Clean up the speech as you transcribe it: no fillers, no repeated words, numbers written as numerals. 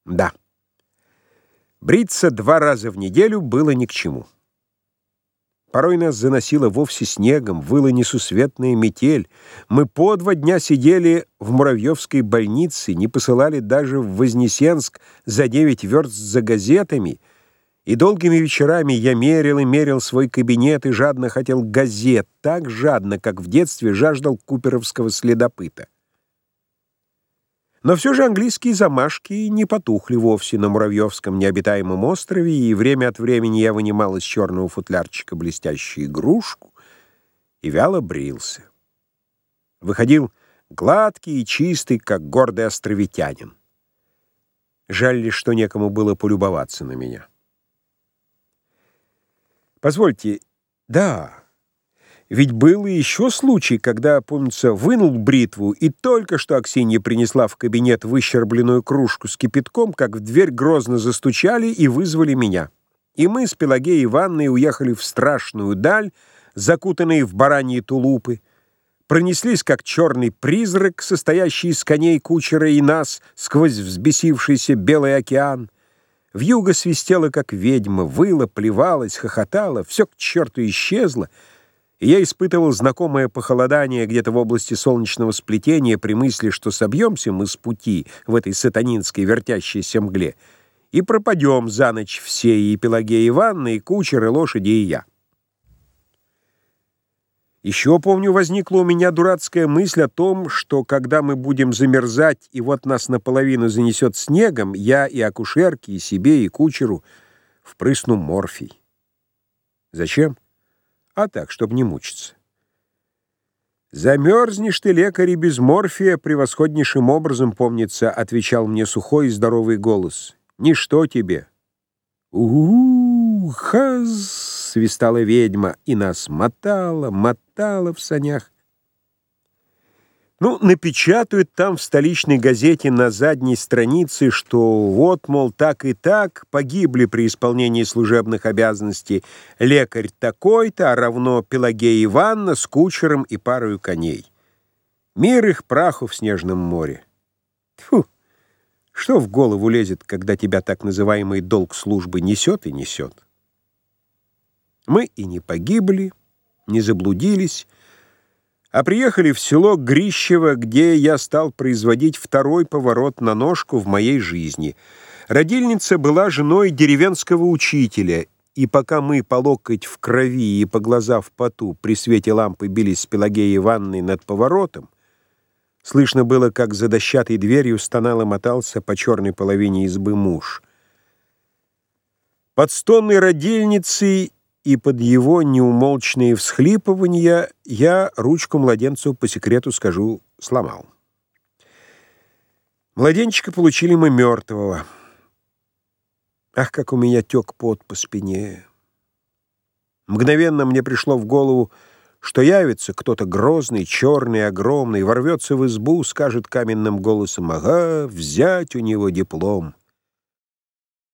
Да, бриться 2 раза в неделю было ни к чему. Порой нас заносило вовсе снегом, выла несусветная метель. Мы по 2 дня сидели в Муравьевской больнице, не посылали даже в Вознесенск за 9 верст за газетами, и долгими вечерами я мерил и мерил свой кабинет и жадно хотел газет, так жадно, как в детстве жаждал куперовского следопыта. Но все же английские замашки не потухли вовсе на Муравьевском необитаемом острове, и время от времени я вынимал из черного футлярчика блестящую игрушку и вяло брился. Выходил гладкий и чистый, как гордый островитянин. Жаль лишь, что некому было полюбоваться на меня. Позвольте, да, ведь был и еще случай, когда, помнится, вынул бритву, и только что Аксинья принесла в кабинет выщербленную кружку с кипятком, как в дверь грозно застучали и вызвали меня. И мы с Пелагеей Ивановной уехали в страшную даль, закутанные в бараньи тулупы, пронеслись, как черный призрак, состоящий из коней, кучера и нас, сквозь взбесившийся белый океан. Вьюга свистела, как ведьма, выла, плевалась, хохотала, все к черту исчезло, и я испытывал знакомое похолодание где-то в области солнечного сплетения при мысли, что собьемся мы с пути в этой сатанинской вертящейся мгле и пропадем за ночь все, и Пелагея Ивановна, и кучер, и лошади, и я. Еще, помню, возникла у меня дурацкая мысль о том, что когда мы будем замерзать, и вот нас наполовину занесет снегом, я и акушерке, и себе, и кучеру впрысну морфий. Зачем? А так, чтобы не мучиться. «Замерзнешь ты, лекарь, и без морфия, превосходнейшим образом, помнится», отвечал мне сухой и здоровый голос. «Ничто тебе». «У-хаз!» — свистала ведьма, и нас мотала в санях. Ну, напечатают там в столичной газете на задней странице, что вот, мол, так и так погибли при исполнении служебных обязанностей лекарь такой-то, а равно Пелагея Ивановна с кучером и парою коней. Мир их праху в снежном море. Тьфу! Что в голову лезет, когда тебя так называемый долг службы несет и несет? Мы и не погибли, не заблудились, а приехали в село Грищево, где я стал производить второй поворот на ножку в моей жизни. Родильница была женой деревенского учителя, и пока мы по локоть в крови и по глаза в поту при свете лампы бились с Пелагеей Ивановной над поворотом, слышно было, как за дощатой дверью стонал и мотался по черной половине избы муж. Под стонной родильницей и под его неумолчные всхлипывания я ручку младенцу, по секрету скажу, сломал. Младенчика получили мы мертвого. Ах, как у меня тек пот по спине! Мгновенно мне пришло в голову, что явится кто-то грозный, черный, огромный, ворвется в избу, скажет каменным голосом: «Ага, взять у него диплом».